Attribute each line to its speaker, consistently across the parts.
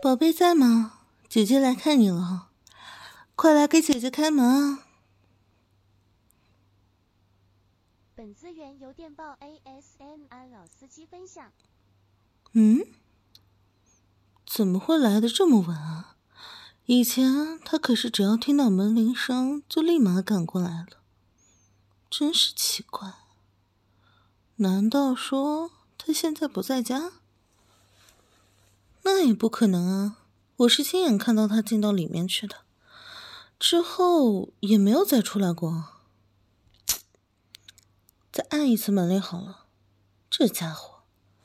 Speaker 1: 宝贝在吗？姐姐来看你了，快来给姐姐开门啊！
Speaker 2: 本资源由电报 ASMR 老司机分享。
Speaker 1: 怎么会来得这么晚啊？以前他可是只要听到门铃声就立马赶过来了，真是奇怪。难道说他现在不在家？那也不可能啊，我是亲眼看到他进到里面去的，之后也没有再出来过。再按一次门铃好了，这家伙。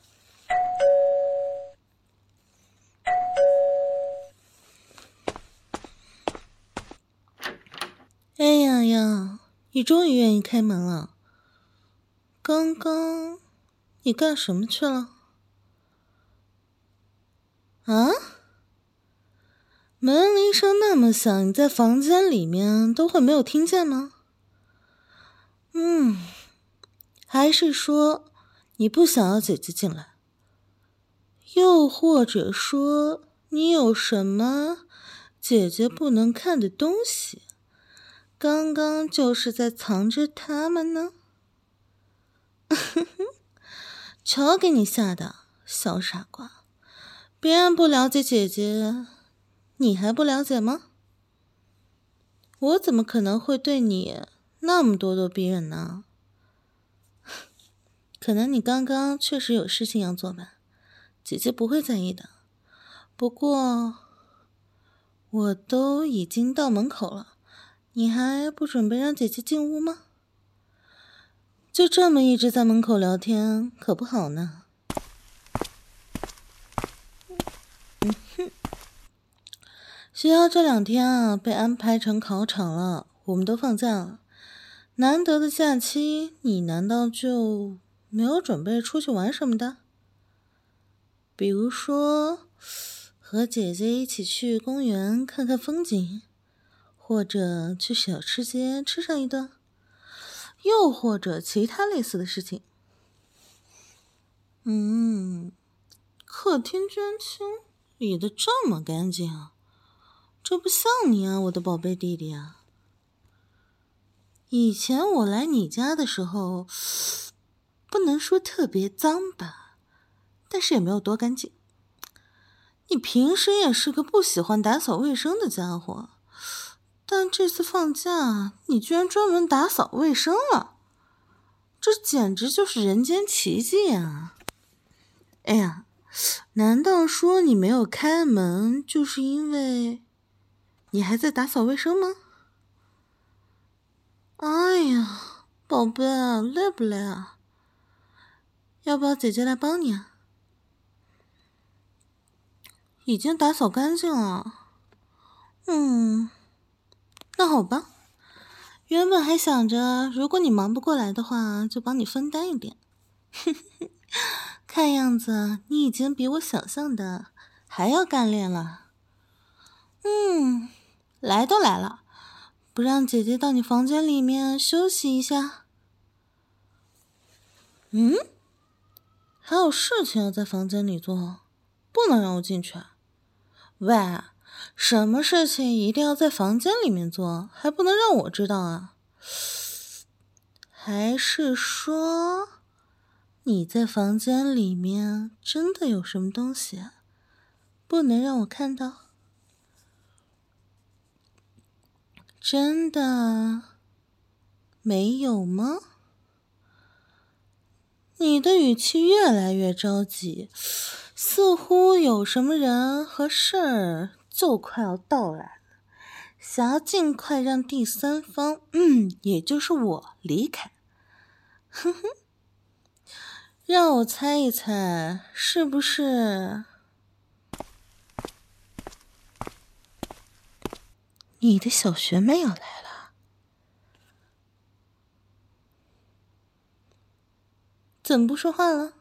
Speaker 1: 哎呀呀，你终于愿意开门了。刚刚你干什么去了？啊？门铃声那么响，你在房间里面都会没有听见吗？还是说你不想要姐姐进来？又或者说你有什么姐姐不能看的东西，刚刚就是在藏着它们呢？瞧给你吓的，小傻瓜！别人不了解姐姐，你还不了解吗？我怎么可能会对你那么咄咄逼人呢？可能你刚刚确实有事情要做吧，姐姐不会在意的。不过我都已经到门口了，你还不准备让姐姐进屋吗？就这么一直在门口聊天，可不好呢。学校这2天啊，被安排成考场了，我们都放假了。难得的假期，你难道就没有准备出去玩什么的？比如说，和姐姐一起去公园看看风景，或者去小吃街吃上一顿，又或者其他类似的事情。客厅捐青理得这么干净啊，这不像你啊，我的宝贝弟弟啊。以前我来你家的时候，不能说特别脏吧，但是也没有多干净。你平时也是个不喜欢打扫卫生的家伙，但这次放假，你居然专门打扫卫生了，这简直就是人间奇迹啊！哎呀，难道说你没有开门，就是因为你还在打扫卫生吗？哎呀，宝贝啊，累不累啊？要不要姐姐来帮你啊？已经打扫干净了。那好吧。原本还想着，如果你忙不过来的话，就帮你分担一点。看样子你已经比我想象的还要干练了。来都来了，不让姐姐到你房间里面休息一下？还有事情要在房间里做，不能让我进去啊？喂，什么事情一定要在房间里面做，还不能让我知道啊？还是说你在房间里面真的有什么东西不能让我看到？真的没有吗？你的语气越来越着急，似乎有什么人和事儿就快要到来了，想要尽快让第三方，也就是我离开。让我猜一猜，是不是你的小学妹要来了？怎么不说话了？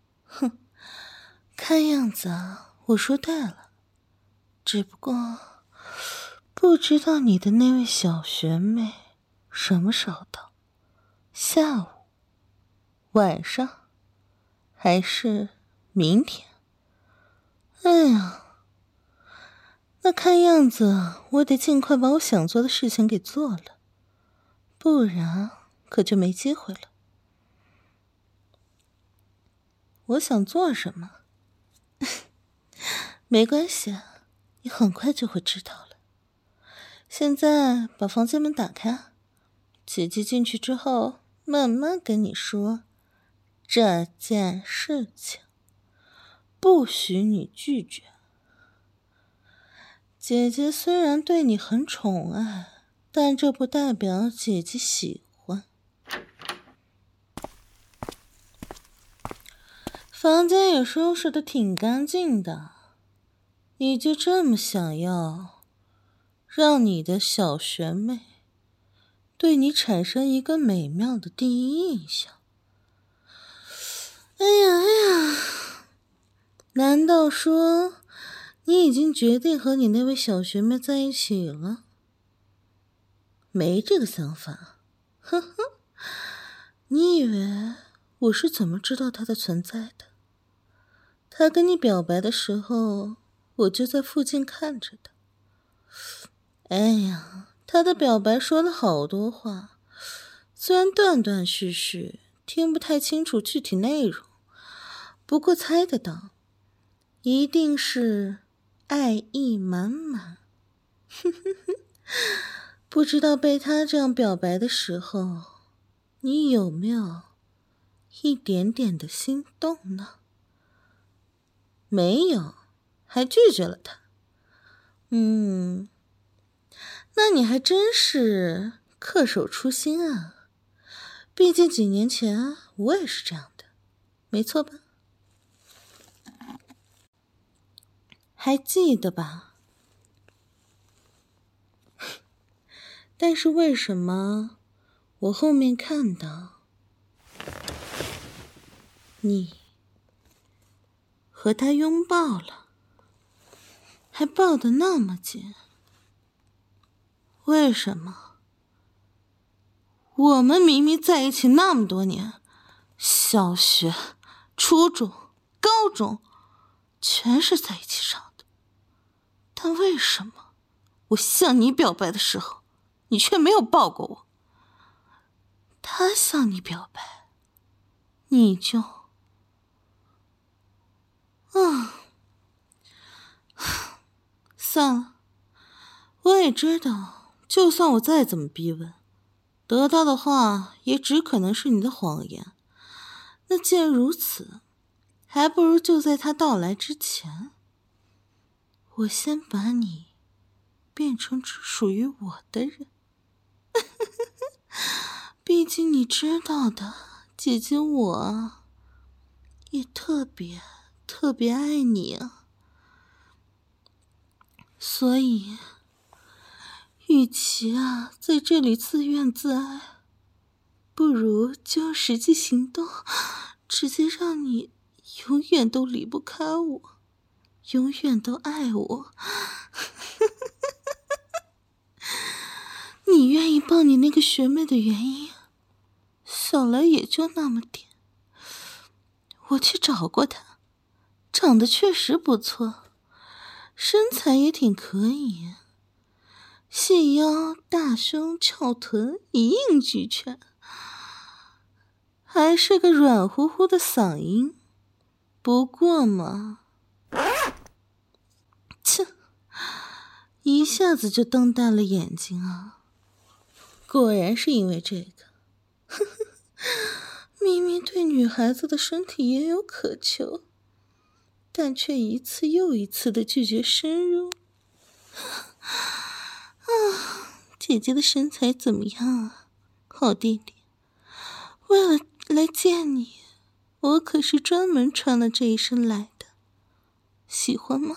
Speaker 1: 看样子啊，我说对了，只不过不知道你的那位小学妹什么时候到，下午、晚上，还是明天？哎呀， 那看样子我得尽快把我想做的事情给做了，不然可就没机会了。我想做什么？没关系，你很快就会知道了。现在把房间门打开，姐姐进去之后慢慢跟你说这件事情，不许你拒绝。姐姐虽然对你很宠爱，但这不代表姐姐喜欢。房间也收拾得挺干净的，你就这么想要让你的小学妹对你产生一个美妙的第一印象？哎呀，难道说你已经决定和你那位小学妹在一起了？没这个想法，呵呵。你以为我是怎么知道她的存在的？她跟你表白的时候，我就在附近看着的。哎呀，她的表白说了好多话，虽然断断续续，听不太清楚具体内容，不过猜得到，一定是爱意满满。不知道被他这样表白的时候，你有没有一点点的心动呢？没有，还拒绝了他。那你还真是恪守初心啊。毕竟几年前我也是这样的，没错吧？还记得吧？但是为什么我后面看到你和他拥抱了，还抱得那么紧？为什么？我们明明在一起那么多年，小学、初中、高中，全是在一起上的，但为什么我向你表白的时候，你却没有抱过我？他向你表白，你就……算了，我也知道，就算我再怎么逼问，得到的话也只可能是你的谎言。那既然如此，还不如就在他到来之前，我先把你变成只属于我的人。毕竟你知道的，姐姐我也特别特别爱你啊。所以与其在这里自怨自艾，不如就用实际行动直接让你永远都离不开我，永远都爱我。你愿意抱你那个学妹的原因，想来也就那么点。我去找过她，长得确实不错，身材也挺可以，细腰大胸翘臀一应俱全，还是个软乎乎的嗓音。不过嘛，切，一下子就瞪大了眼睛啊！果然是因为这个，明明对女孩子的身体也有渴求，但却一次又一次的拒绝深入。姐姐的身材怎么样啊，好弟弟？为了来见你，我可是专门穿了这一身来的，喜欢吗？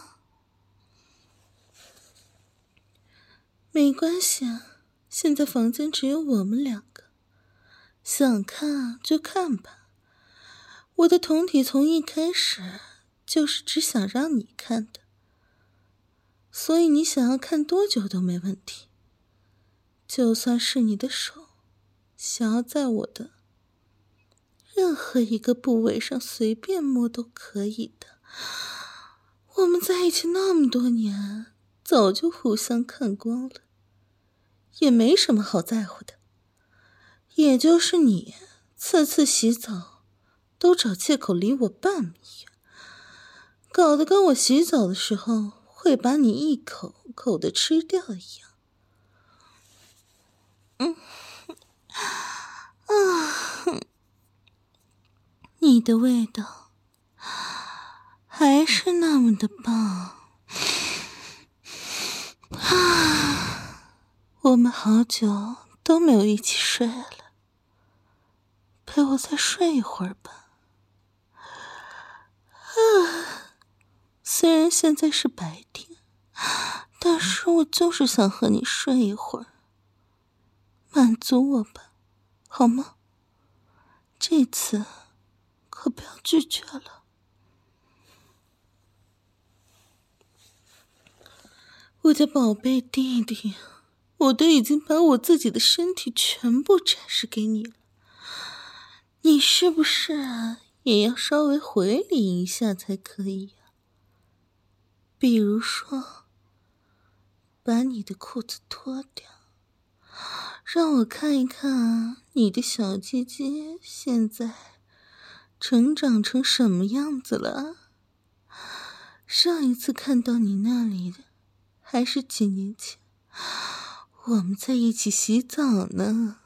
Speaker 1: 没关系啊，现在房间只有我们两个，想看就看吧。我的酮体从一开始就是只想让你看的，所以你想要看多久都没问题。就算是你的手想要在我的任何一个部位上随便摸都可以的。我们在一起那么多年， 早就互相看光了，也没什么好在乎的。也就是你次次洗澡都找借口离我半米远，搞得跟我洗澡的时候会把你一口口的吃掉一样。你的味道还是那么的棒。我们好久都没有一起睡了，陪我再睡一会儿吧。虽然现在是白天，但是我就是想和你睡一会儿，满足我吧，好吗？这次可不要拒绝了。我的宝贝弟弟，我都已经把我自己的身体全部展示给你了，你是不是也要稍微回礼一下才可以呀？比如说，把你的裤子脱掉，让我看一看你的小鸡鸡现在成长成什么样子了。上一次看到你那里的还是几年前，我们在一起洗澡呢。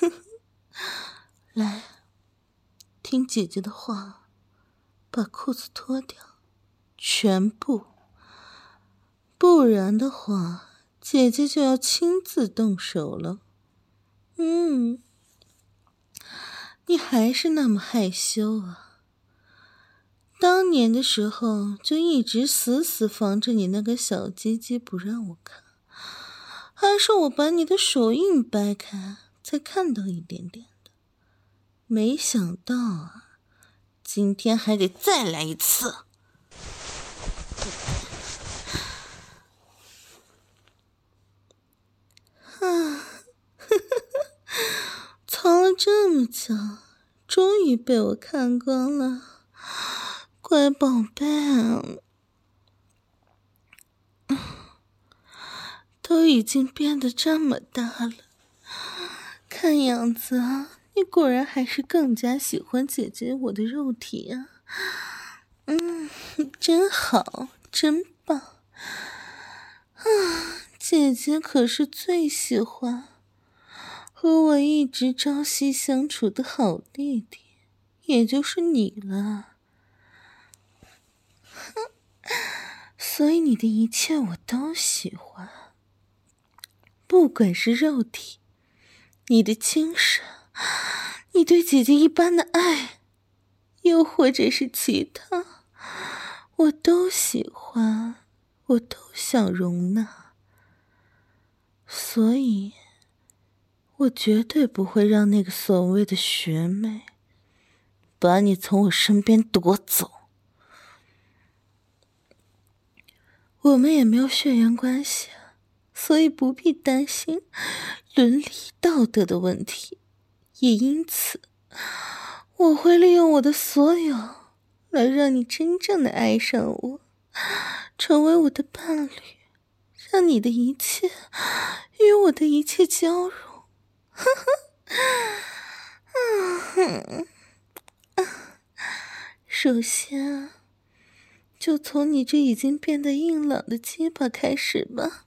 Speaker 1: 来，听姐姐的话，把裤子脱掉，全部，不然的话，姐姐就要亲自动手了。你还是那么害羞啊。当年的时候就一直死死防着你那个小鸡鸡不让我看，还是我把你的手印掰开才看到一点点的。没想到啊，今天还得再来一次。藏了这么久，终于被我看光了，乖宝贝啊。都已经变得这么大了，看样子啊，你果然还是更加喜欢姐姐我的肉体啊。真好，真棒。姐姐可是最喜欢和我一直朝夕相处的好弟弟，也就是你了。所以你的一切我都喜欢，不管是肉体，你的精神，你对姐姐一般的爱，又或者是其他，我都喜欢，我都想容纳。所以我绝对不会让那个所谓的学妹把你从我身边夺走。我们也没有血缘关系，所以不必担心伦理道德的问题。也因此，我会利用我的所有来让你真正的爱上我，成为我的伴侣，让你的一切与我的一切交融。首先就从你这已经变得硬朗的鸡巴开始吧。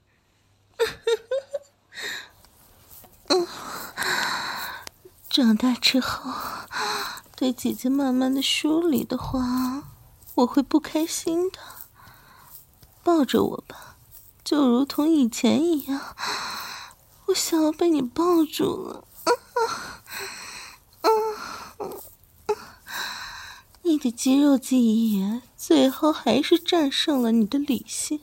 Speaker 1: 长大之后对姐姐慢慢的疏离的话，我会不开心的。抱着我吧，就如同以前一样，我想要被你抱住了。你的肌肉记忆最后还是战胜了你的理性。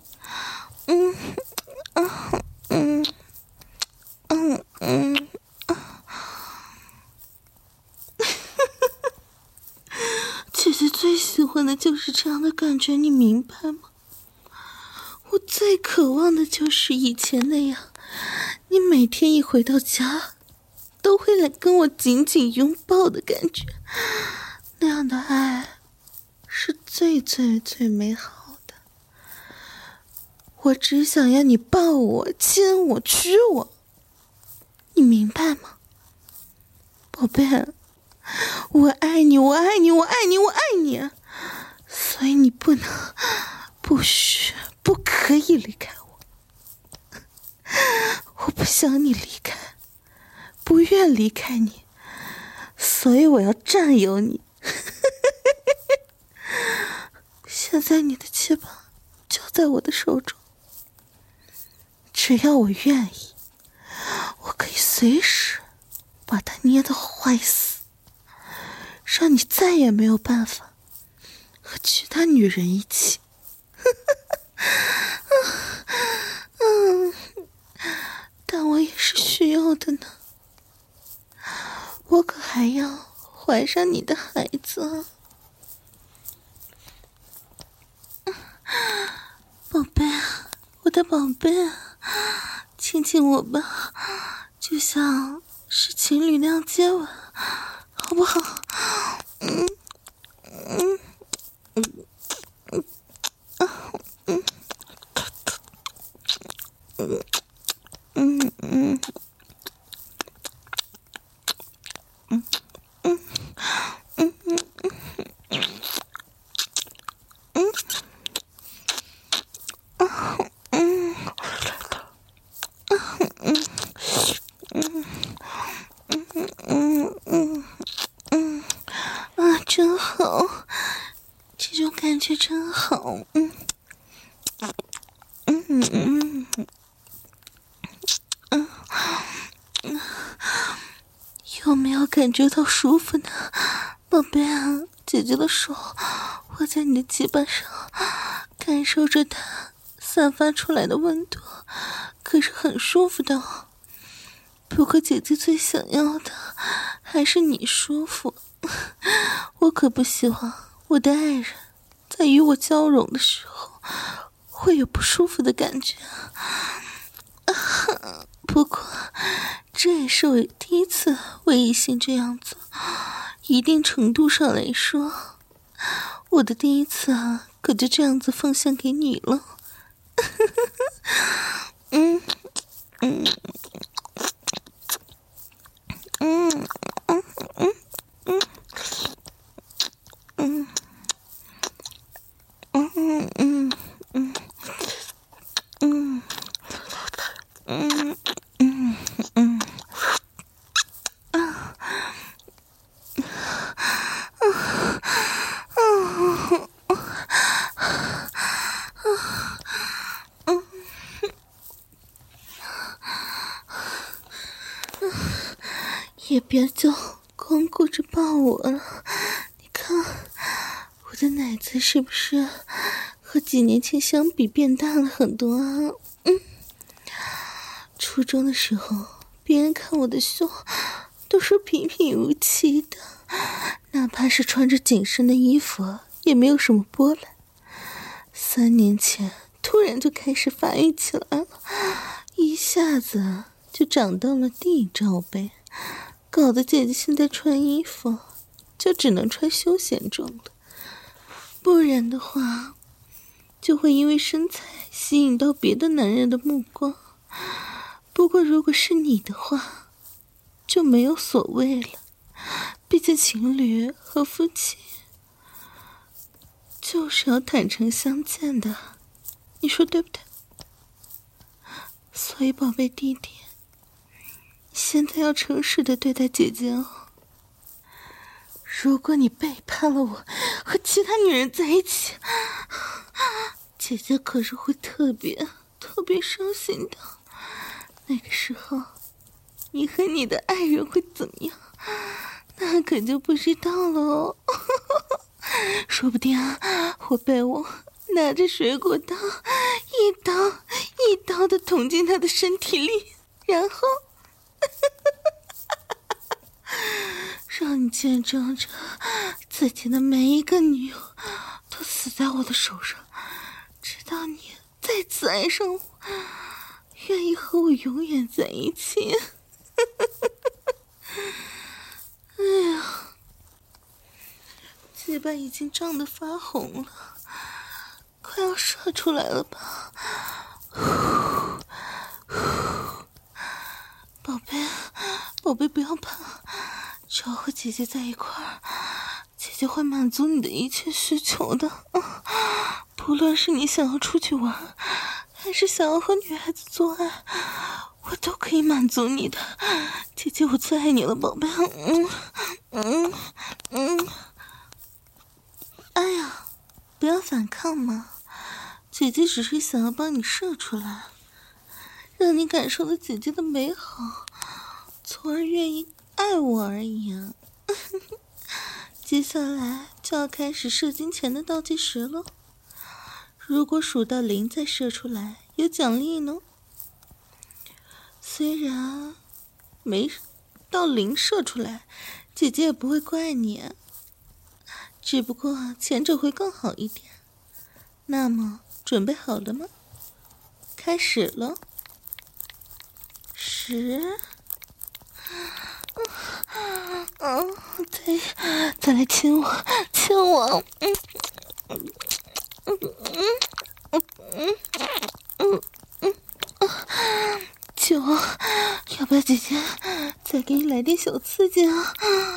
Speaker 1: 姐姐最喜欢的就是这样的感觉，你明白吗？我最渴望的就是以前那样，你每天一回到家都会来跟我紧紧拥抱的感觉。那样的爱是最最最美好的。 我只想要你抱我、亲我、娶我，你明白吗？宝贝，我爱你，我爱你，我爱你，我爱你，所以你不能、不许、不可以离开我。我不想你离开，不愿离开你，所以我要占有你。现在你的鸡巴就在我的手中，只要我愿意，我可以随时把它捏得坏死，让你再也没有办法和其他女人一起。但我也是需要的呢，我可还要怀上你的孩子啊。宝贝，我的宝贝，亲亲我吧，就像是情侣那样接吻，好不好？真好，这种感觉真好。有没有感觉到舒服呢，宝贝啊？姐姐的手握在你的鸡巴上，感受着它散发出来的温度，可是很舒服的哦。不过姐姐最想要的还是你舒服，我可不希望我的爱人在与我交融的时候会有不舒服的感觉。不过这也是我第一次为异性这样做，一定程度上来说，我的第一次可就这样子奉献给你了。也别就光顾着抱我了，你看我的奶子是不是和几年前相比变大了很多啊？初中的时候，别人看我的胸都是平平无奇的，哪怕是穿着紧身的衣服也没有什么波澜。3年前突然就开始发育起来了，一下子就长到了D罩杯，搞得姐姐现在穿衣服就只能穿休闲装了，不然的话就会因为身材吸引到别的男人的目光。不过如果是你的话就没有所谓了，毕竟情侣和夫妻就是要坦诚相见的，你说对不对？所以宝贝弟弟，现在要诚实的对待姐姐哦。如果你背叛了我，和其他女人在一起，姐姐可是会特别伤心的。那个时候，你和你的爱人会怎么样？那可就不知道了哦。说不定我被我拿着水果刀，一刀的捅进他的身体里，然后让你见证着自己的每一个女友都死在我的手上，直到你再次爱上我，愿意和我永远在一起。哎呀，鸡巴已经胀得发红了，快要射出来了吧？ 宝贝不要怕，只要和姐姐在一块儿，姐姐会满足你的一切需求的。不论是你想要出去玩，还是想要和女孩子做爱，我都可以满足你的。姐姐，我最爱你了，宝贝。哎呀，不要反抗嘛，姐姐只是想要帮你射出来，让你感受到姐姐的美好，从而愿意爱我而已啊。接下来就要开始射精前的倒计时了，如果数到0再射出来，有奖励呢。虽然没到0射出来，姐姐也不会怪你，只不过前者会更好一点。那么准备好了吗？开始了。10，再来亲我，亲我。9，要不要姐姐再给你来点小刺激啊？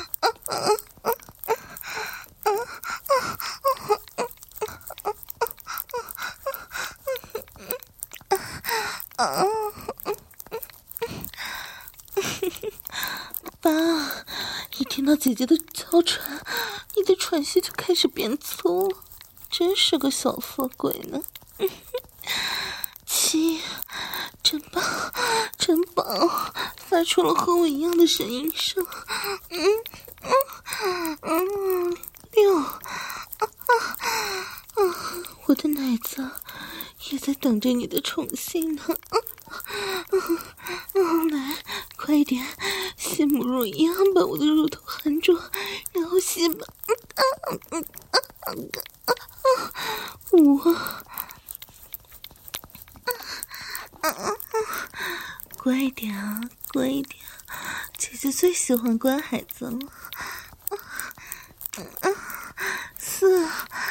Speaker 1: 爸，一听到姐姐的娇喘，你的喘息就开始变粗了，真是个小色鬼呢。7，真棒，真棒，发出了和我一样的呻吟声。6，我的奶子也在等着你的宠幸呢。来，快一点，像母乳一样把我的乳头含住，然后吸吧。5，乖一点啊，乖一点，姐姐最喜欢乖孩子了。4，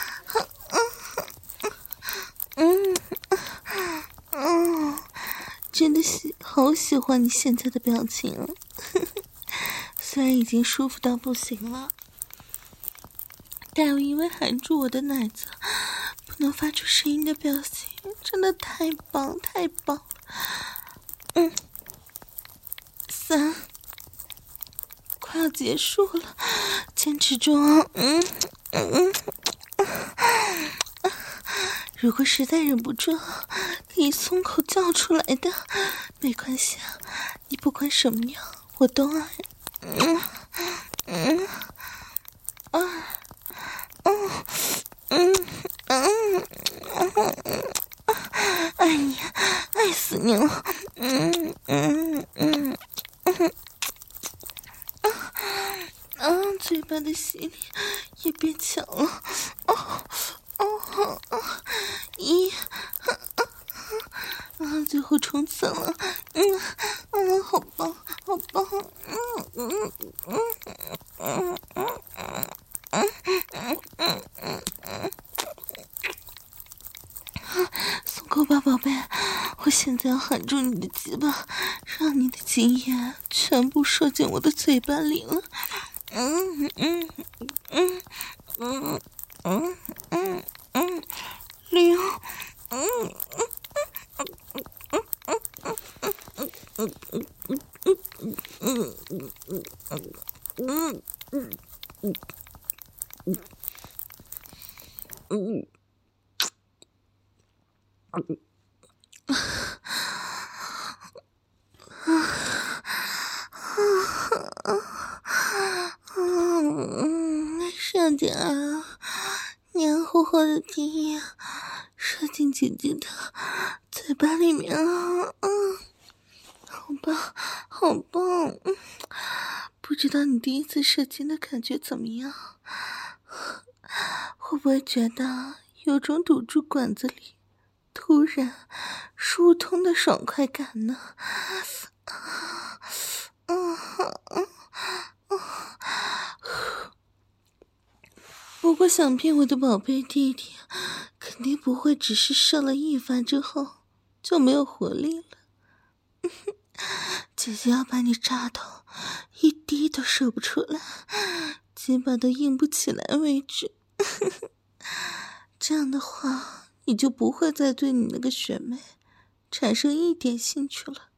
Speaker 1: 真的好喜欢你现在的表情啊。虽然已经舒服到不行了，但又因为含住我的奶子不能发出声音的表情，真的太棒太棒了。3，快要结束了，坚持住啊。如果实在忍不住，可以松口叫出来的，没关系啊，你不管什么样我都爱。爱你，爱死你了。嘴巴的吸力也变强了。1，最后冲刺了。好棒，好棒。松口吧，宝贝，我现在要含住你的鸡巴，让你的精液全部射进我的嘴巴里了。6，上点啊，黏糊糊的精液射进姐姐的嘴巴里面了。好棒，好棒。不知道你第一次射精的感觉怎么样？会不会觉得有种堵住管子里突然疏通的爽快感呢？不过想必我的宝贝弟弟肯定不会只是射了一发之后就没有活力了。 姐姐要把你扎到一滴都射不出来，鸡巴都硬不起来为止。这样的话，你就不会再对你那个学妹产生一点兴趣了。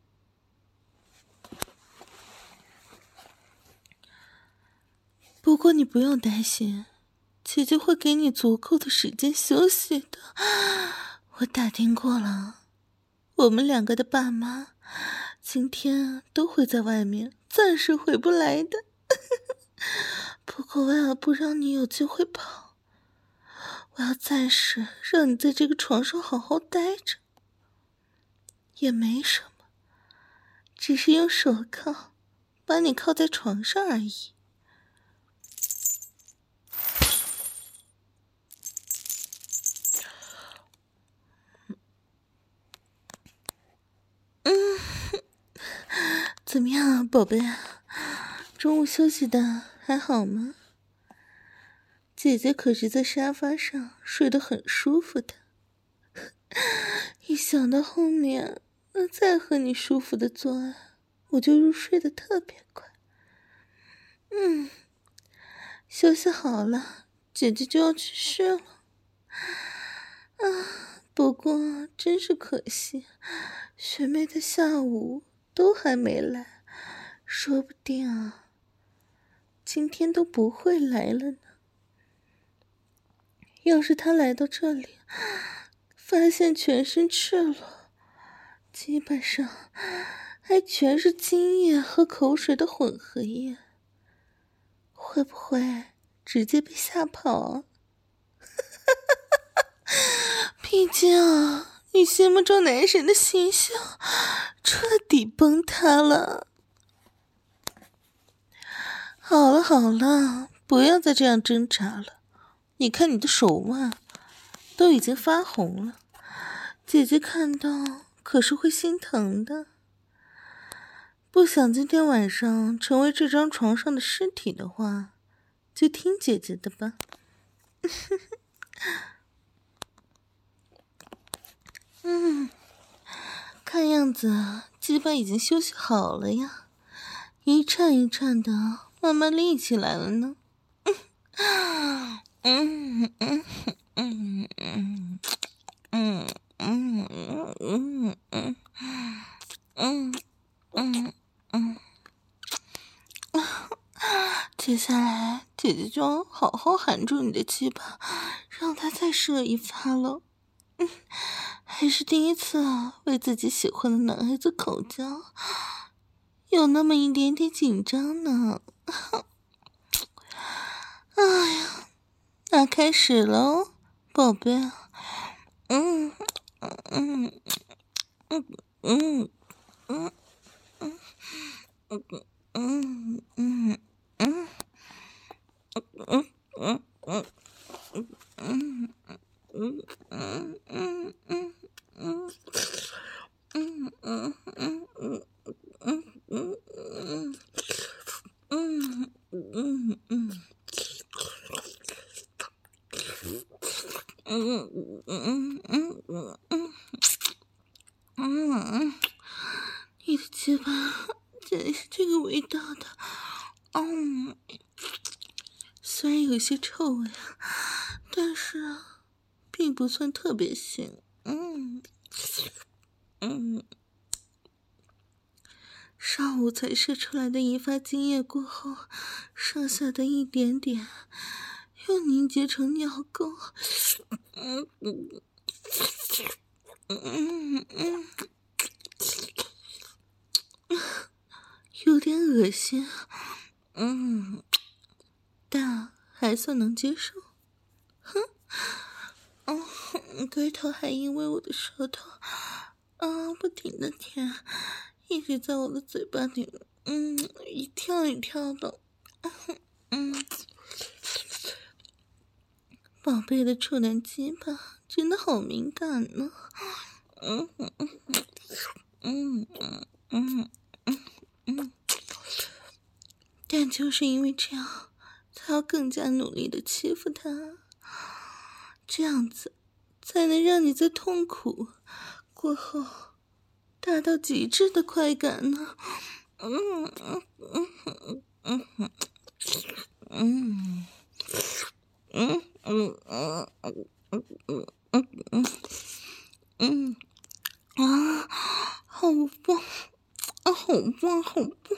Speaker 1: 不过你不用担心，姐姐会给你足够的时间休息的。我打听过了，我们两个的爸妈今天都会在外面，暂时回不来的。不过为了不让你有机会跑，我要暂时让你在这个床上好好待着。也没什么，只是用手铐把你铐在床上而已。怎么样啊，宝贝？中午休息的还好吗？姐姐可是在沙发上睡得很舒服的，一想到后面再和你舒服的做爱，我就入睡得特别快。休息好了，姐姐就要去睡了。不过真是可惜，学妹的下午都还没来，说不定今天都不会来了呢。要是她来到这里，发现全身赤裸，基本上还全是精液和口水的混合液，会不会直接被吓跑？毕竟你心目中男神的形象彻底崩塌了。好了好了，不要再这样挣扎了，你看你的手腕都已经发红了，姐姐看到可是会心疼的。不想今天晚上成为这张床上的尸体的话，就听姐姐的吧。看样子鸡巴已经休息好了呀，一颤一颤的慢慢立起来了呢。接下来姐姐就要好好含住你的鸡巴，让它再射一发了。还是第一次为自己喜欢的男孩子口交，有那么一点点紧张呢。哎呀，那开始喽，宝贝。你的鸡巴真是这个味道的。虽然有些臭味，但是并不算特别腥。上午才射出来的一发精液过后，剩下的一点点又凝结成尿垢。有点恶心，但还算能接受。龟头还因为我的舌头不停的舔，一直在我的嘴巴里一跳一跳的。宝贝的处男鸡巴真的好敏感呢。但就是因为这样，才要更加努力的欺负他，这样子才能让你在痛苦过后达到极致的快感呢。好棒啊，好棒，好棒！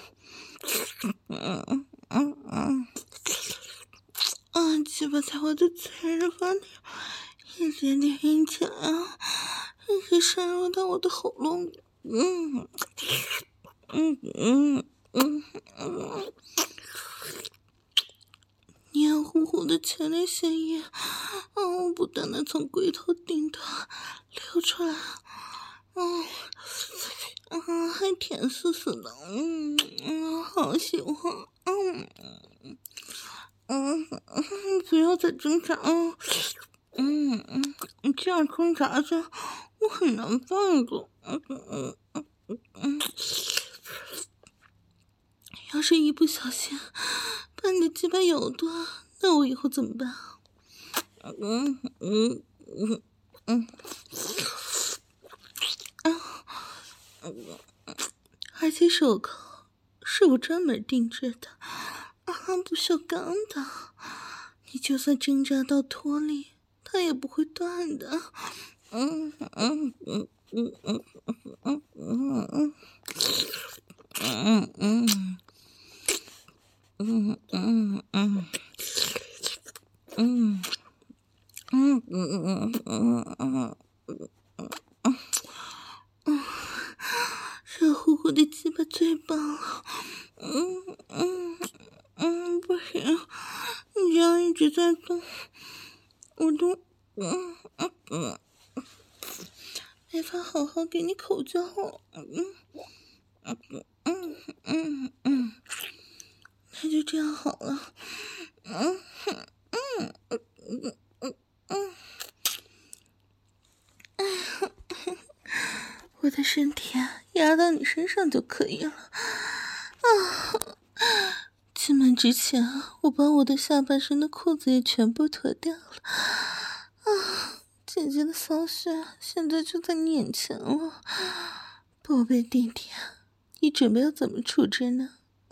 Speaker 1: 鸡巴在我的嘴里发力，一点点硬起来啊，也可以深入到我的喉咙里。黏糊糊的前列腺液，不断的从龟头顶端流出来，还甜丝丝的，好喜欢，不要再挣扎了，你这样挣扎着，我很难放的，要是一不小心把你的鸡巴咬断，那我以后怎么办？而且手铐是我专门定制的，不锈钢的，你就算挣扎到脱离，它也不会断的。热乎乎的鸡巴最棒了，不行，你这样一直在动，我都没法好好给你口交了，那就这样好了，我的身体压到你身上就可以了。进门之前，我把我的下半身的裤子也全部脱掉了。姐姐的骚穴现在就在你眼前了，宝贝弟弟，你准备要怎么处置呢？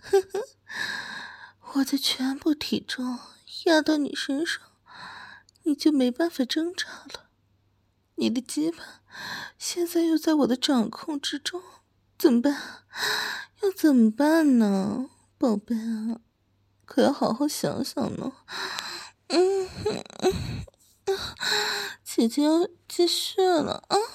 Speaker 1: 我的全部体重压到你身上，你就没办法挣扎了。你的鸡巴现在又在我的掌控之中，怎么办？要怎么办呢？宝贝啊，可要好好想想呢。姐姐要继续了啊！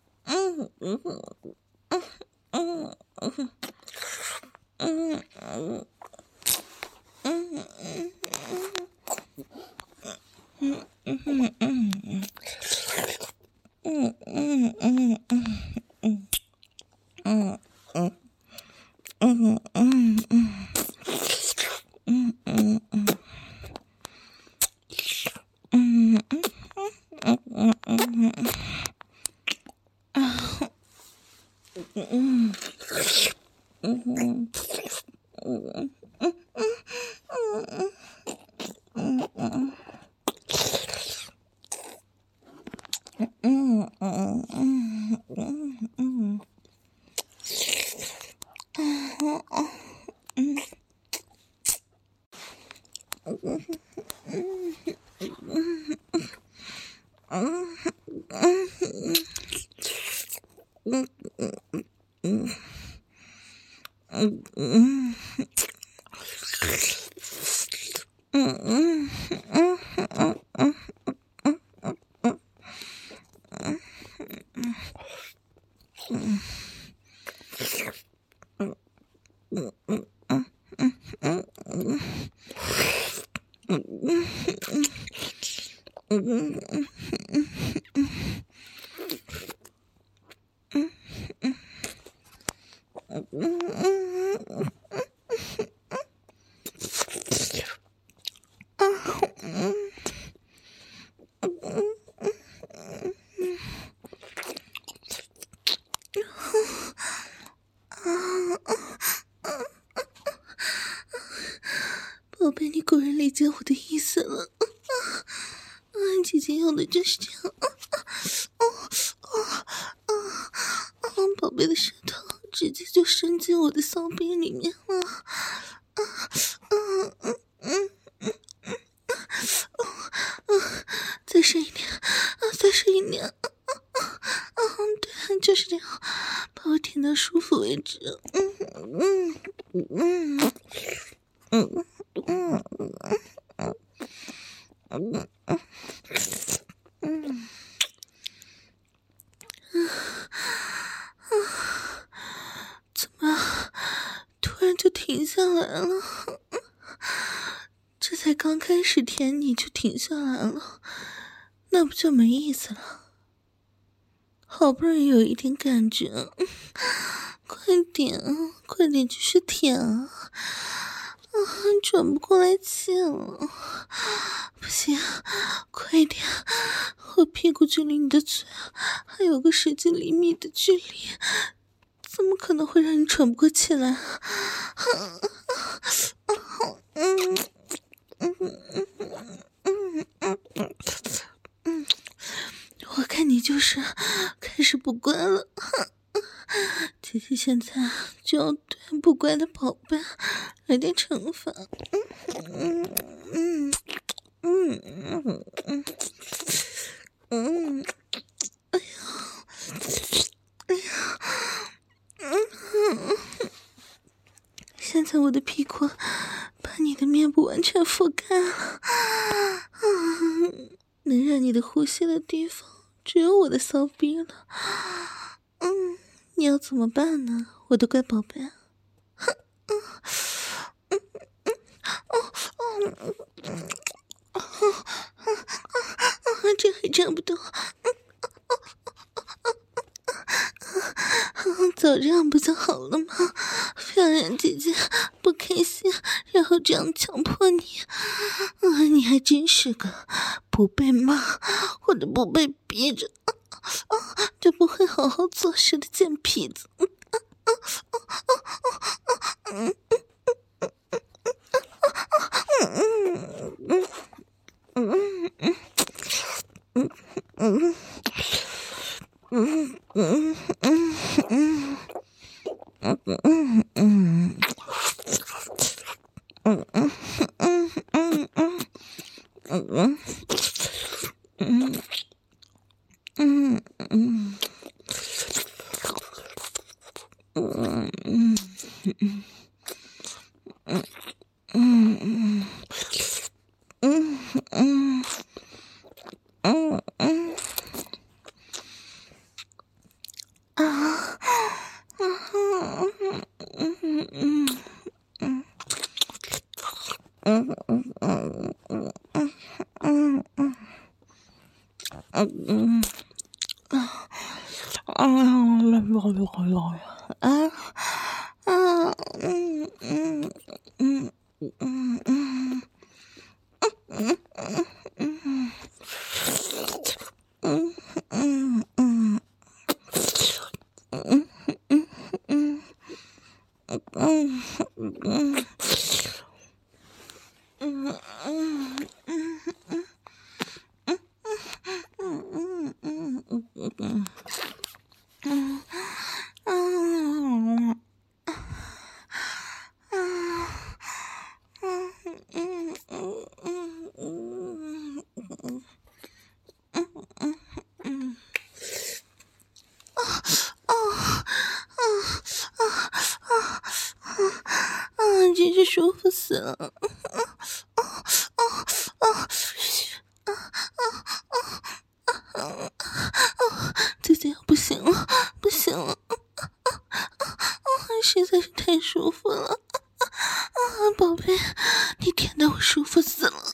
Speaker 1: 宝贝，你果然理解我的意思了。姐姐要的就是这样。宝贝的身进我的骚逼里面了。再深一点，再深一点。对，就是这样，把我舔到舒服为止。怎么突然就停下来了？这才刚开始舔你就停下来了，那不就没意思了？好不容易有一点感觉，快点继续舔啊！转不过来气了，不行，快点！我屁股距离你的嘴还有个10几厘米的距离，怎么可能会让你喘不过气来？我看你就是开始不乖了，姐姐现在就要对不乖的宝贝来点惩罚。现在我的屁股把你的面部完全覆盖了，能让你的呼吸的地方只有我的骚逼了。你要怎么办呢，我的乖宝贝？这还这不动，早这样不就好了吗？非要让姐姐不开心，然后这样强迫你，你还真是个不被骂或者不被逼着就不会好好做事的贱坯子。真是舒服死了。姐姐不行了，不行了，实在是太舒服了。宝贝，你舔得我舒服死了。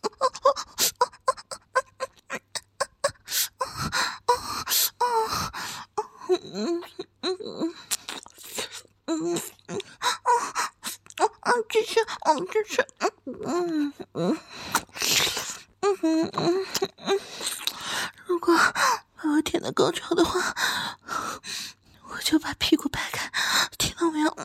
Speaker 1: 如果把我舔到高潮的话，我就把屁股掰开，听到没有？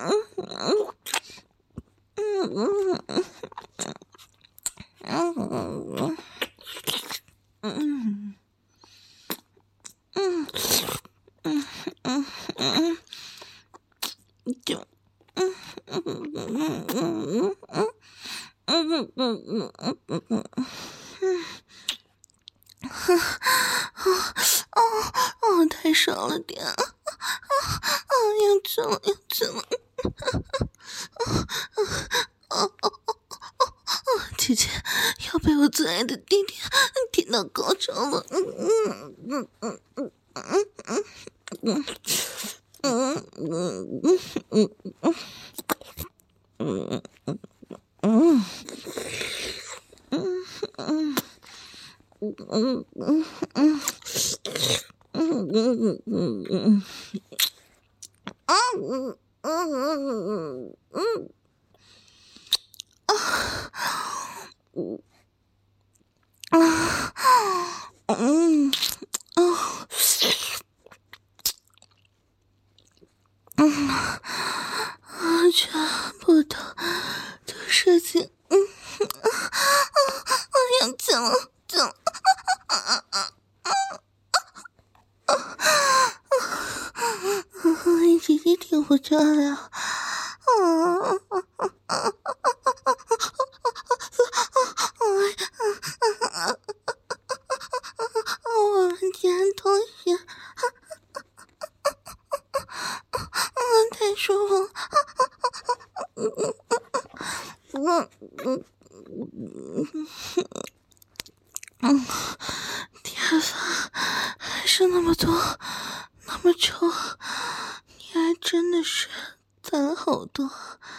Speaker 1: 太少了点，要去了，要去了。姐姐要被我最爱的弟弟舔到高潮了。全部都射进，要进了，进了，姐姐挺不着了，我竟然同学，太舒服了。天发还是那么多，那么臭，你还真的是攒了好多。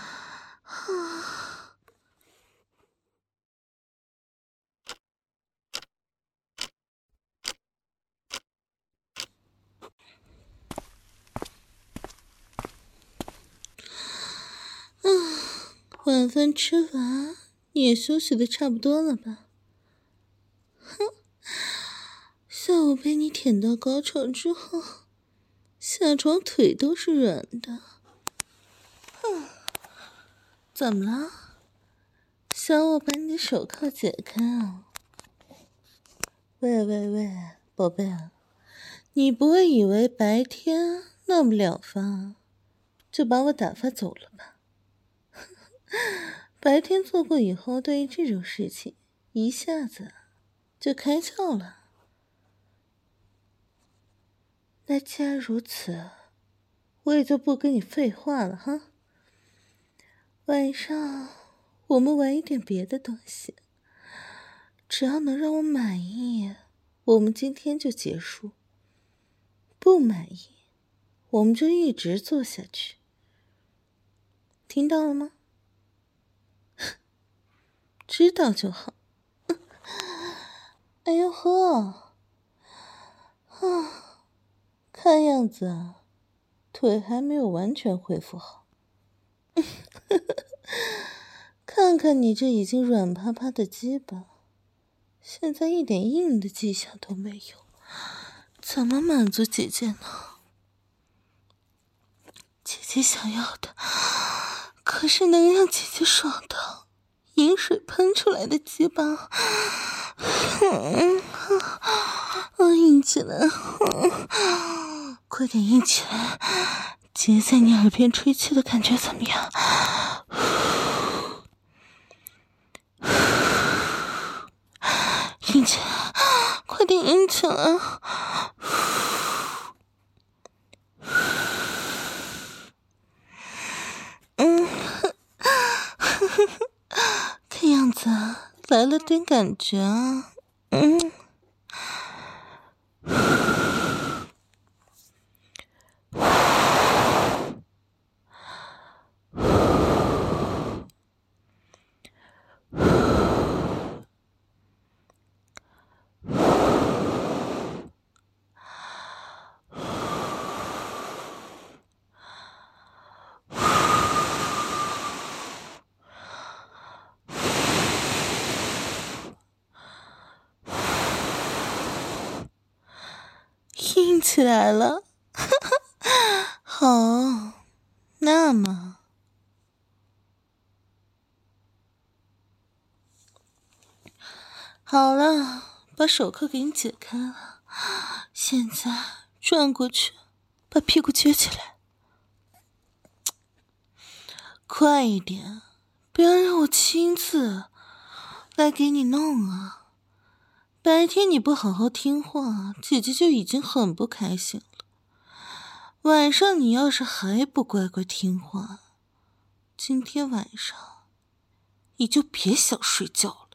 Speaker 1: 晚饭吃完，你也休息的差不多了吧？哼，下午被你舔到高潮之后，下床腿都是软的。怎么了？想我把你的手铐解开啊？喂，宝贝啊，你不会以为白天那么了发，就把我打发走了吧？白天做过以后，对于这种事情一下子就开窍了。那既然如此，我也就不跟你废话了哈。晚上我们玩一点别的东西，只要能让我满意，我们今天就结束。不满意，我们就一直做下去。听到了吗？知道就好。哎呦呵，看样子腿还没有完全恢复好。看看你这已经软趴趴的鸡巴，现在一点硬的迹象都没有，怎么满足姐姐呢？姐姐想要的可是能让姐姐爽到饮水喷出来的鸡巴。硬起来，快点硬起来！姐在你耳边吹气的感觉怎么样？硬起来，快点硬起来！看样子来了点感觉啊。硬起来了。好，那么好了，把手铐给你解开了，现在转过去，把屁股撅起来。 快一点，不要让我亲自来给你弄啊！白天你不好好听话，姐姐就已经很不开心了。晚上你要是还不乖乖听话，今天晚上你就别想睡觉了。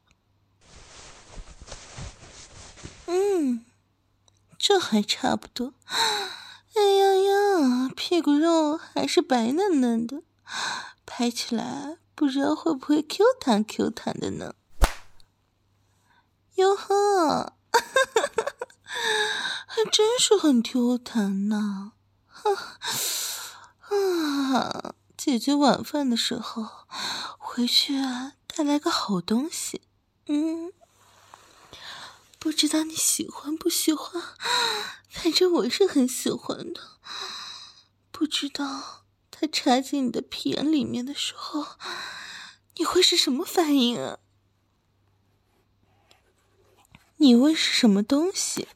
Speaker 1: 这还差不多。哎呀呀，屁股肉还是白嫩嫩的，拍起来不知道会不会 Q 弹 Q 弹的呢？哟呵，还真是很 Q 弹呢。姐姐晚饭的时候回去带来个好东西。不知道你喜欢不喜欢，反正我是很喜欢的。不知道它插进你的屁眼里面的时候，你会是什么反应啊？你问是什么东西？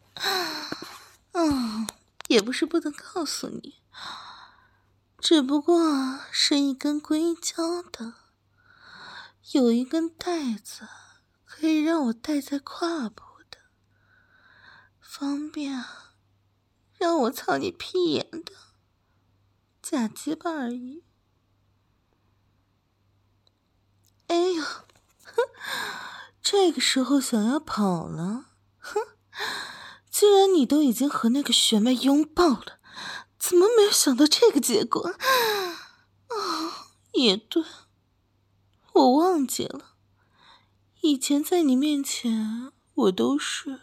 Speaker 1: 也不是不能告诉你，只不过是一根硅胶的，有一根带子可以让我戴在胯部的，方便让我操你屁眼的假鸡巴而已。哎呦，这个时候想要跑了，既然你都已经和那个学妹拥抱了，怎么没有想到这个结果？也对，我忘记了，以前在你面前我都是。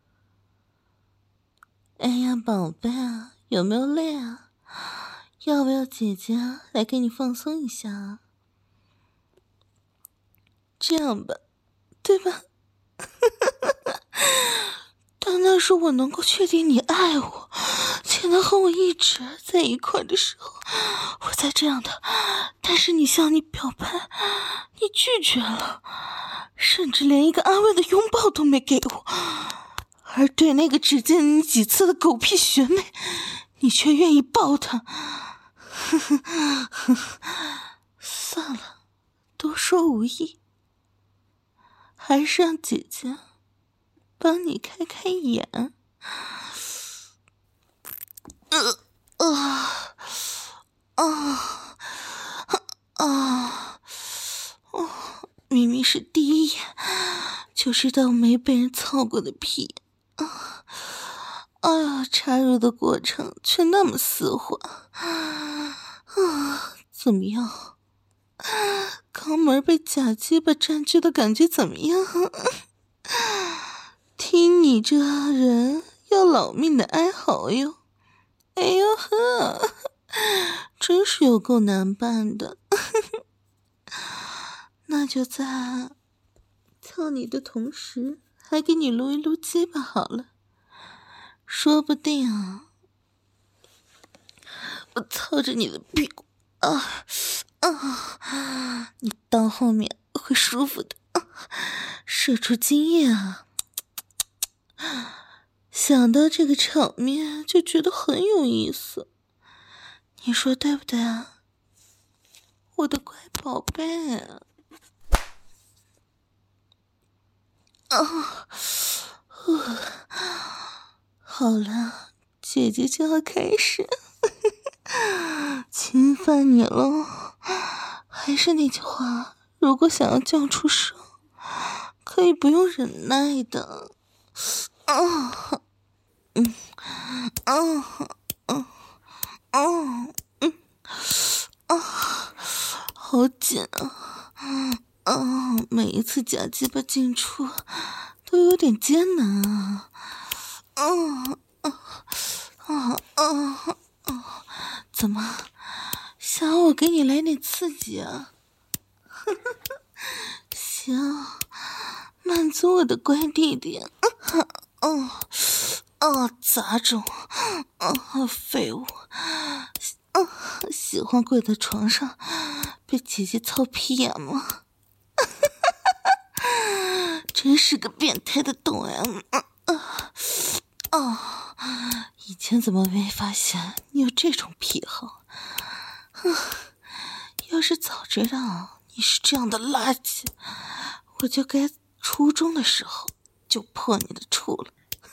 Speaker 1: 哎呀，宝贝啊，有没有累啊？要不要姐姐来给你放松一下啊？这样吧，对吧？但那是我能够确定你爱我，且能和我一直在一块的时候，我才这样的。但是你向你表白，你拒绝了，甚至连一个安慰的拥抱都没给我。而对那个只见你几次的狗屁学妹，你却愿意抱她。算了，多说无益，还是让姐姐帮你开开眼。明明是第一眼就知道没被人操过的屁，哎呀，插入的过程却那么丝滑，怎么样？肛门被假鸡巴占据的感觉怎么样？听你这人要老命的哀嚎哟！哎呦呵，真是有够难办的。那就在操你的同时，还给你撸一撸鸡巴好了，说不定我操着你的屁股你到后面会舒服的，射出精液啊！想到这个场面就觉得很有意思，你说对不对啊，我的乖宝贝？好了，姐姐就要开始侵犯你了。还是那句话，如果想要叫出声，可以不用忍耐的。好紧啊！每一次夹鸡巴进出都有点艰难怎么想要我给你来点刺激啊？行，满足我的乖弟弟。杂种，废物，喜欢跪在床上被姐姐操屁眼吗？真是个变态的懂 M。以前怎么没发现你有这种癖好？ 要是早知道你是这样的垃圾，我就该初中的时候就破你的处了。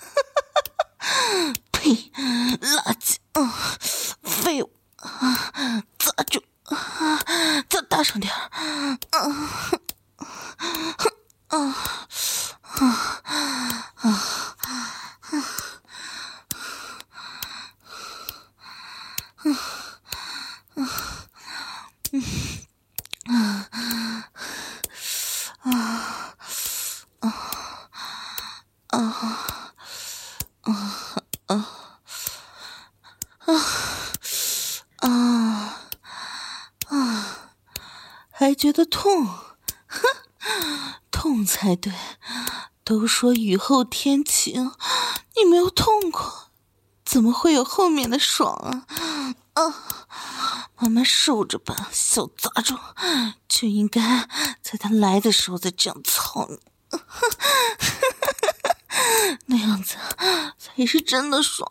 Speaker 1: 呸！垃圾！废物！砸住！再大声点！还觉得痛？哼，痛才对。都说雨后天晴，你没有痛过，怎么会有后面的爽啊？慢慢受着吧，小杂种，就应该在他来的时候再这样操你，那样子才是真的爽。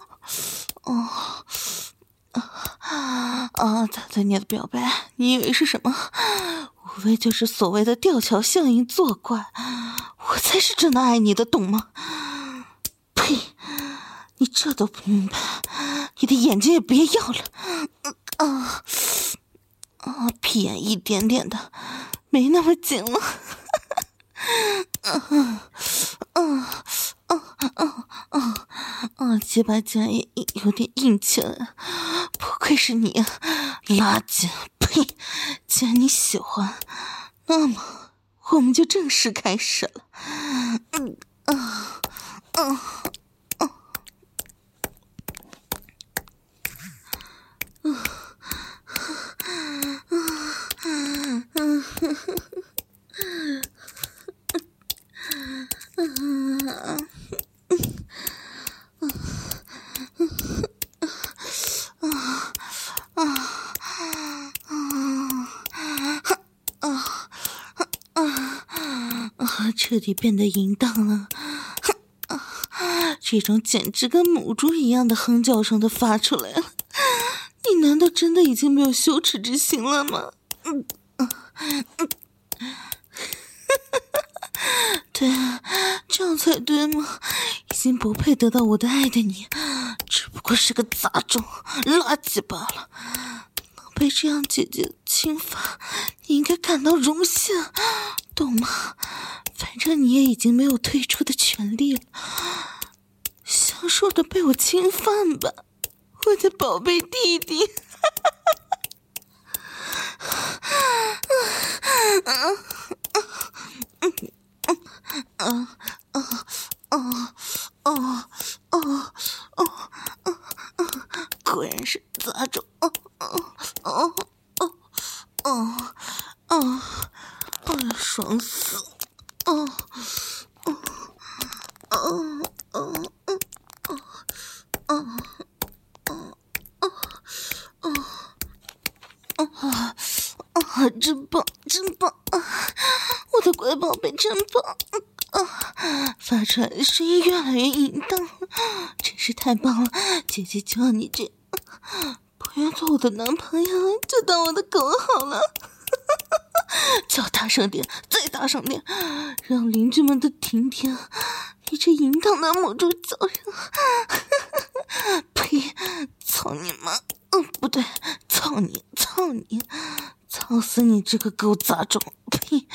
Speaker 1: 他对你的表白，你以为是什么？无非就是所谓的吊桥效应作怪，我才是真的爱你的，懂吗？呸！你这都不明白，你的眼睛也别要了。屁眼一点点的，没那么紧了。鸡巴竟然也有点硬起来，不愧是你，垃圾！呸！既然你喜欢，那么我们就正式开始了。彻底变得淫荡了，这种简直跟母猪一样的哼叫声都发出来了，你难道真的已经没有羞耻之心了吗？对啊，这样才对吗？已经不配得到我的爱的你，只不过是个杂种、垃圾罢了。能被这样姐姐侵犯，你应该感到荣幸，懂吗？反正你也已经没有退出的权利了，享受着被我侵犯吧，我的宝贝弟弟。果然是杂种。爽死！真棒，真棒！我的乖宝贝，真棒！发出来的声音越来越淫荡，真是太棒了！姐姐就要你这，不愿做我的男朋友，就当我的狗好了。叫大声点，再大声点，让邻居们都听听你这淫荡的母猪叫声！呸！操你妈！不对，操你！操死你这个狗杂种！呸！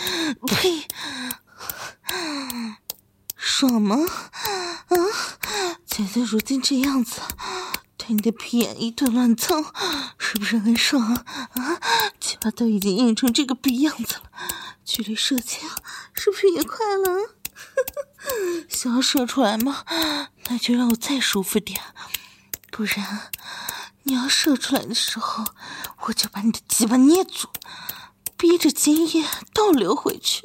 Speaker 1: 爽吗？姐姐如今这样子，对你的屁眼一顿乱蹭，是不是很爽啊？鸡巴都已经硬成这个逼样子了，距离射精是不是也快了？想要射出来吗？那就让我再舒服点，不然你要射出来的时候，我就把你的鸡巴捏住，逼着精液倒流回去。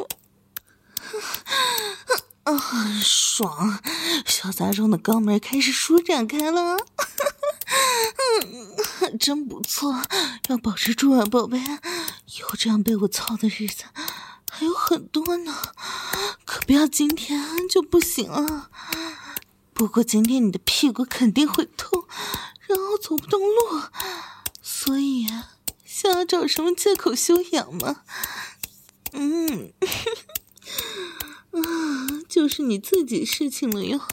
Speaker 1: 爽！小杂种的肛门开始舒展开了。真不错，要保持住啊，宝贝！以后这样被我操的日子还有很多呢，可不要今天就不行了。不过今天你的屁股肯定会痛，然后走不动路，所以想想要找什么借口修养吗？就是你自己事情了哟。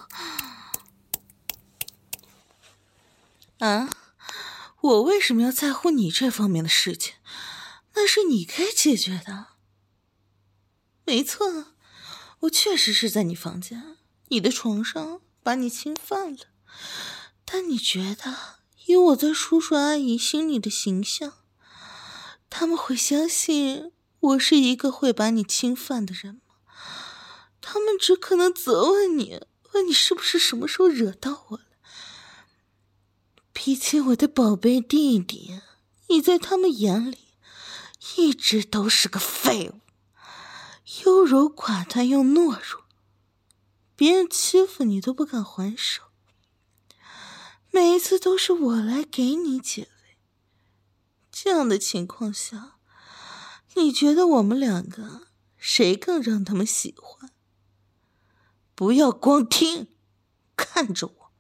Speaker 1: 啊，我为什么要在乎你这方面的事情？那是你该解决的。没错，我确实是在你房间，你的床上把你侵犯了。但你觉得，以我在叔叔阿姨心里的形象，他们会相信我是一个会把你侵犯的人吗？他们只可能责问你，问你是不是什么时候惹到我了。比起我的宝贝弟弟，你在他们眼里一直都是个废物，优柔寡断又懦弱，别人欺负你都不敢还手，每一次都是我来给你解围。这样的情况下，你觉得我们两个谁更让他们喜欢？不要光听，看着我。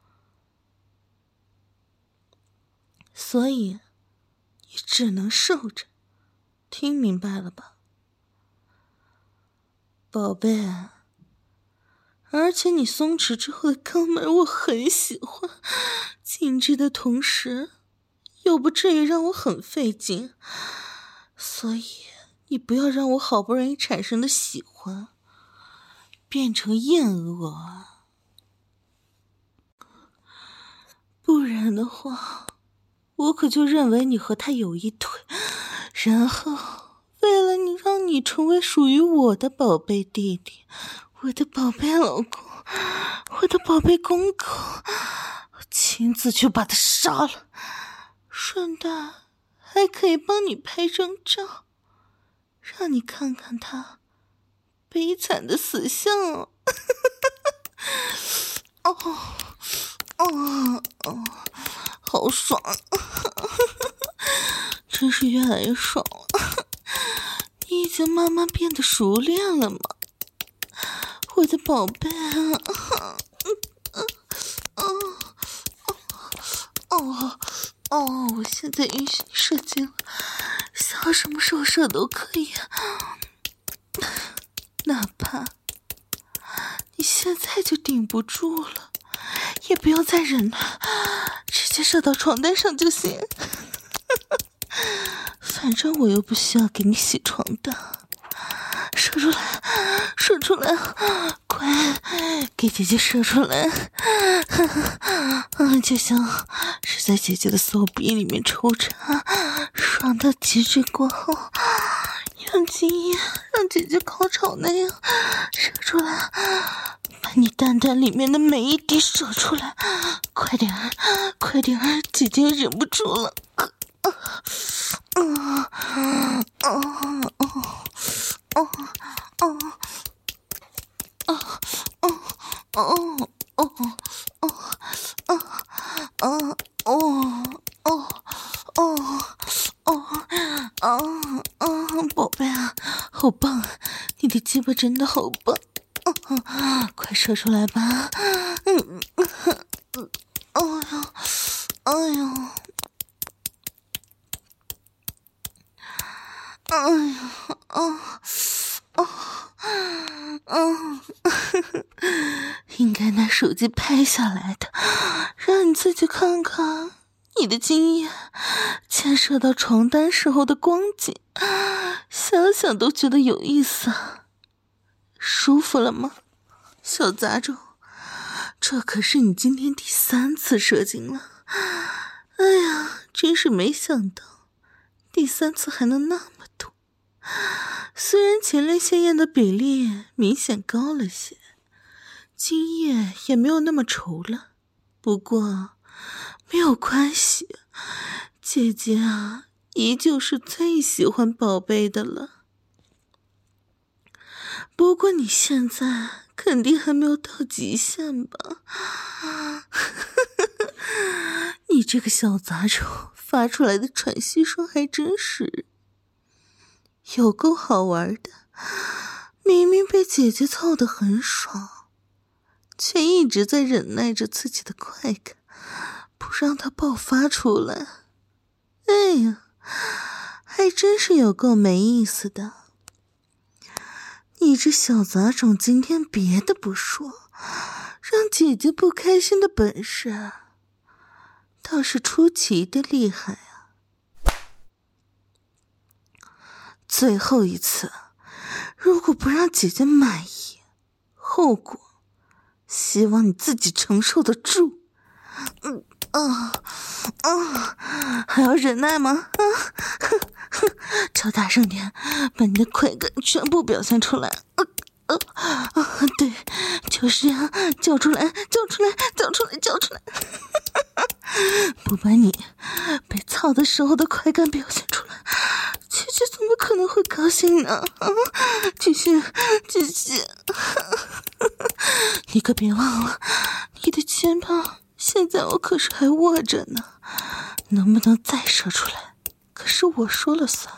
Speaker 1: 所以你只能受着，听明白了吧，宝贝？而且你松弛之后的肛门我很喜欢，紧致的同时又不至于让我很费劲，所以你不要让我好不容易产生的喜欢变成厌恶啊，不然的话我可就认为你和他有一腿，然后为了你让你成为属于我的宝贝弟弟，我的宝贝老公，我的宝贝公公，我亲自去把他杀了，顺带还可以帮你拍张照，让你看看他悲惨的死相哦。好爽，真是越来越爽了。你已经慢慢变得熟练了吗，我的宝贝啊？我现在允许你射精了，想要什么时候射都可以，哪怕你现在就顶不住了，也不要再忍了，直接射到床单上就行。反正我又不需要给你洗床单，射出来，射出来，快给姐姐射出来。就像是在姐姐的骚逼里面抽插，爽到极致过后，用精液让姐姐高潮那样射出来，把你蛋蛋里面的每一滴射出来，快点儿，快点儿，姐姐忍不住了。宝贝啊，好棒，你的鸡巴真的好棒，快射出来吧。应该拿手机拍下来的，让你自己看看你的经验牵涉到床单时候的光景，想想都觉得有意思。舒服了吗，小杂种？这可是你今天第3次射精了。哎呀，真是没想到第3次还能那么多。虽然前列腺液的比例明显高了些，精液也没有那么稠了，不过没有关系，姐姐啊，依旧是最喜欢宝贝的了。不过你现在肯定还没有到极限吧？你这个小杂种发出来的喘息声还真是有够好玩的，明明被姐姐操得很爽，却一直在忍耐着自己的快感，不让它爆发出来。哎呀， 还真是有够没意思的。你这小杂种今天别的不说，让姐姐不开心的本事倒是出奇的厉害啊。最后一次，如果不让姐姐满意，后果希望你自己承受得住。还要忍耐吗？叫大声点，把你的快感全部表现出来。对，就是这样，叫出来，叫出来，叫出来，叫出来。不把你被操的时候的快感表现出来，姐姐怎么可能会高兴呢？继续，继续。你可别忘了，你的肩膀现在我可是还握着呢，能不能再射出来，可是我说了算。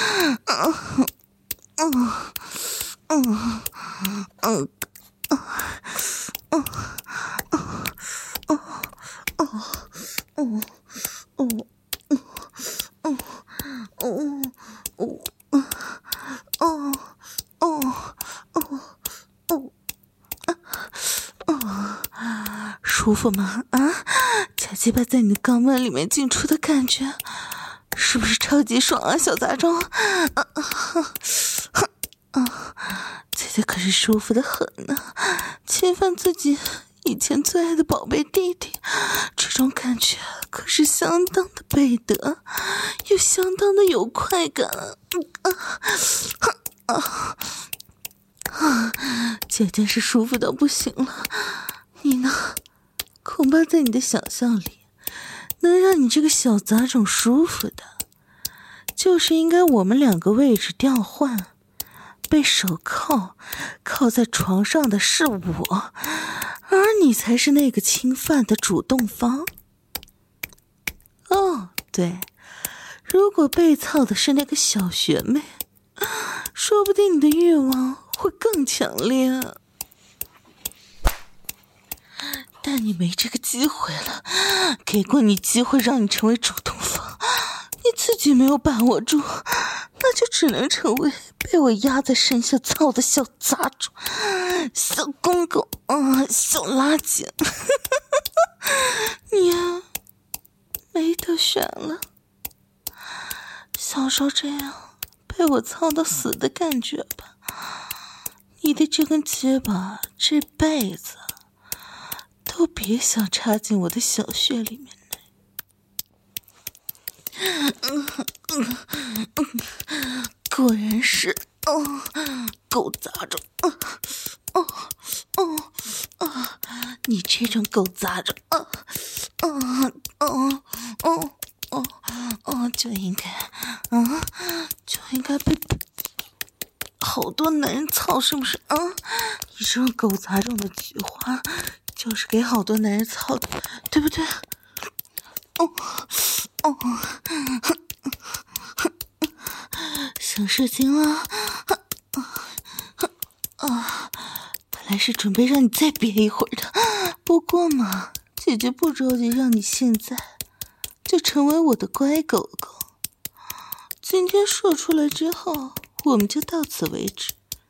Speaker 1: 舒服吗？假鸡巴在你的肛门里面进出的感觉，是不是超级爽啊，小杂种？姐姐可是舒服的很呢，侵犯自己以前最爱的宝贝弟弟，这种感觉可是相当的背德，又相当的有快感。姐姐是舒服到不行了，你呢？恐怕在你的想象里，能让你这个小杂种舒服的，就是应该我们两个位置调换，被手铐铐在床上的是我，而你才是那个侵犯的主动方。哦，对，如果被操的是那个小学妹，说不定你的欲望会更强烈。但你没这个机会了，给过你机会让你成为主动方，你自己没有把握住，那就只能成为被我压在身下操的小杂种、小公狗小垃圾。你没得选了，享受这样被我操到死的感觉吧。你的这根结巴这辈子都别想插进我的小穴里面来。果然是狗杂种。你这种狗杂种就应该被好多男人操，是不是？你这种狗杂种的菊花就是给好多男人操的，对不对？想射精了？本来是准备让你再憋一会儿的，不过嘛，姐姐不着急让你现在就成为我的乖狗狗。今天射出来之后，我们就到此为止。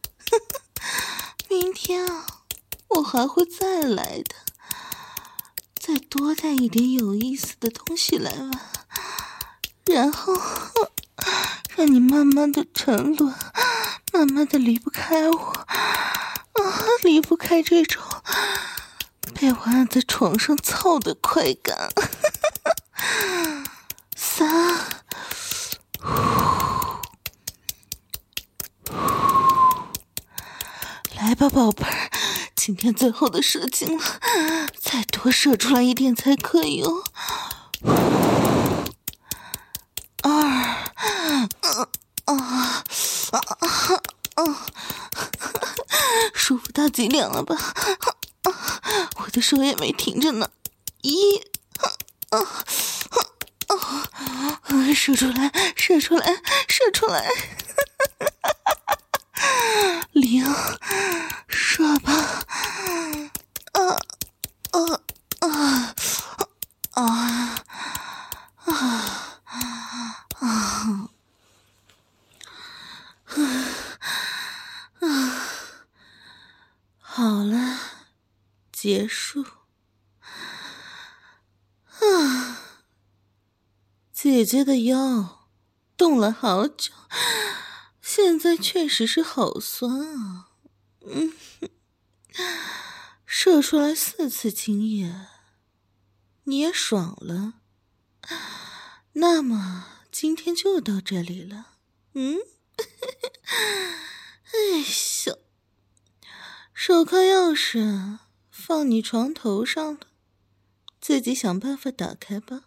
Speaker 1: 明天我还会再来的，再多带一点有意思的东西来玩，然后让你慢慢的沉沦，慢慢的离不开我，离不开这种被我按在床上操的快感。来吧，宝贝儿，今天最后的射精了，再多射出来一点才可以哦。舒服到极点了吧？我的手也没停着呢。射出来，射出来，射出来！零，射吧！ 结束。啊，姐姐的腰动了好久，现在确实是好酸啊。射出来4次精液，你也爽了。那么今天就到这里了。哎呦，手铐钥匙放你床头上了，自己想办法打开吧。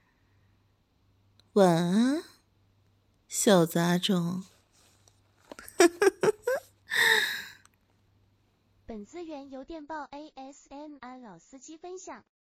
Speaker 1: 晚安，小杂种。
Speaker 2: 本资源由电报 ASMR 老司机分享。